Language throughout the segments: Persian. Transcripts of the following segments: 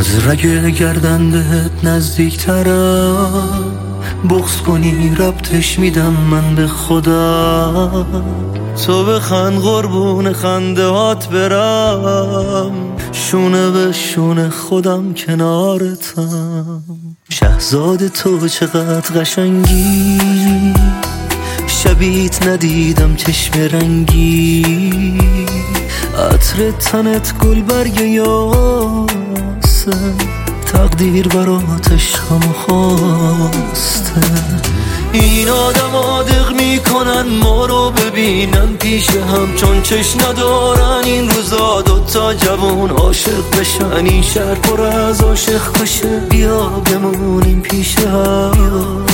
از رگ گردن بهت نزدیکترم، بغض کنی ربطش میدم من به خدا. تو بخند قربون خنده هات برم، شونه به شونه خودم کنارتم. شهزاد تو چقدر قشنگی، شبیت ندیدم چشم رنگی. عطر تنت گل برگ یاسه، تقدیر برات عشقمو خواسته. این آدم دق میکنن ما رو ببینن پیش هم، چون چشم ندارن این روزا دوتا جوون عاشق بشن. این شهر پر از عاشق باشه، بیا بمونیم پیش هم.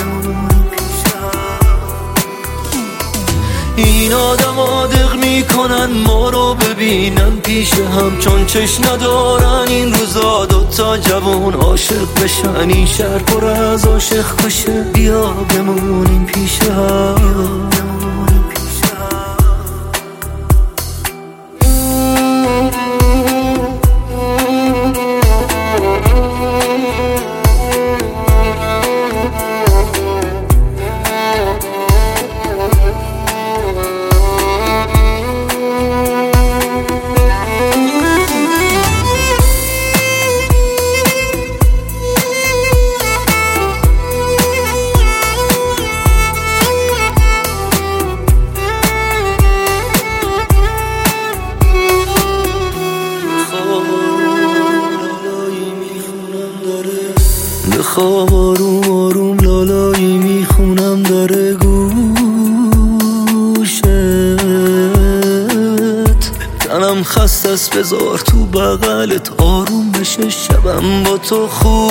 این آدم دق میکنن ما رو ببینن پیش هم، چون چشم ندارن این روزا دوتا جوون عاشق بشن. این شهر پر از عاشق باشه، بیا بمونیم پیش هم. بخواب آروم آروم لالایی میخونم داره گوشت. تنم خسته است بذار تو بغلت آروم بشه، شبم با تو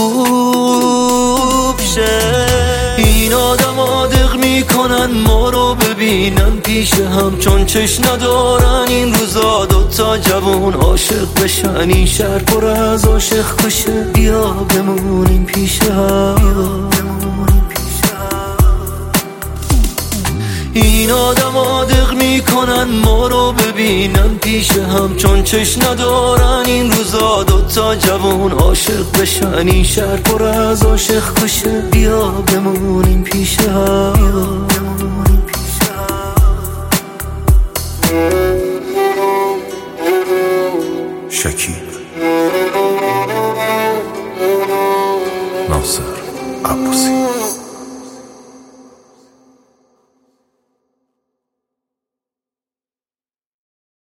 خوب شه. این آدم دق میکنن ما رو ببینن پیش هم، چون چشم ندارن این روزا دوتا جوون عاشق بشن. این شهر پر از عاشق باشه، بیا بمونیم پیش هم. این آدم دق میکنن ما رو ببینن پیش هم، چون چشم ندارن این روزا دوتا جوون عاشق بشن. این شهر پر از عاشق باشه، بیا بمونیم پیش هم.